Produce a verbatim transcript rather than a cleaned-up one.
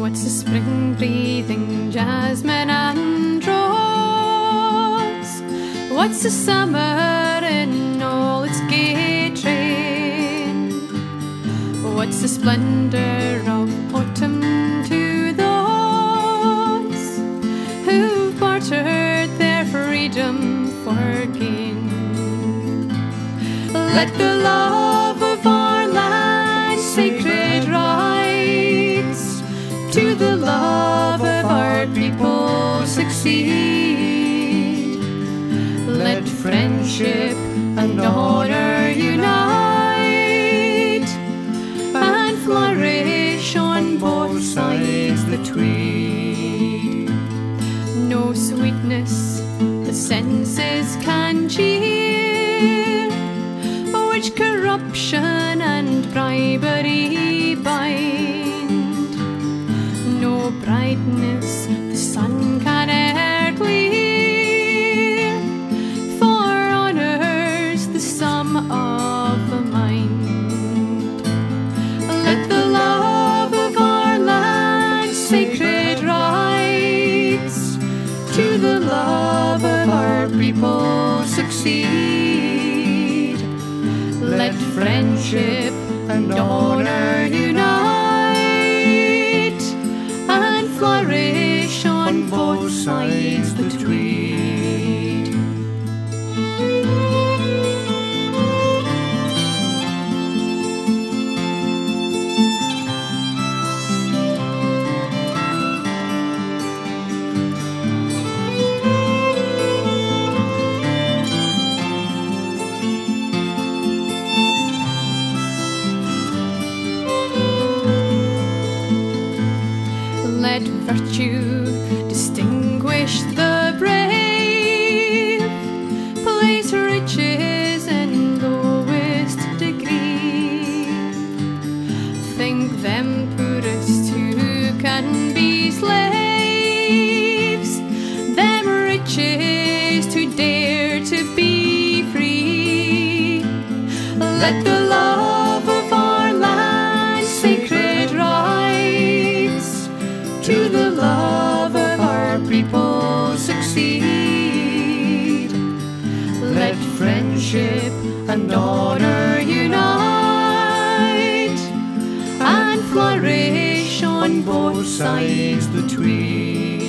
What's the spring breathing jasmine and rose? What's the summer in all its gay train? What's the splendour of autumn to those who've bartered their freedom for gain? Let the love of our land's sacred rights to the love of our people succeed. Let friendship and honour unite and flourish on both sides the Tweed. No sweetness the senses can cheer, which corruption and bribery bind. No brightness the sun can e'er clear, for honour's the sum of the mind. Let the love of our land's sacred rights to the love of our people succeed. Let friendship and honour unite and flourish on both sides the Tweed. Let virtue distinguish the brave, place riches in lowest degree. Think them poorest who can be slaves, them riches to dare to be free. Let the love of our land's sacred rights to the love of our people succeed. Let friendship and honour unite and flourish on both sides the Tweed.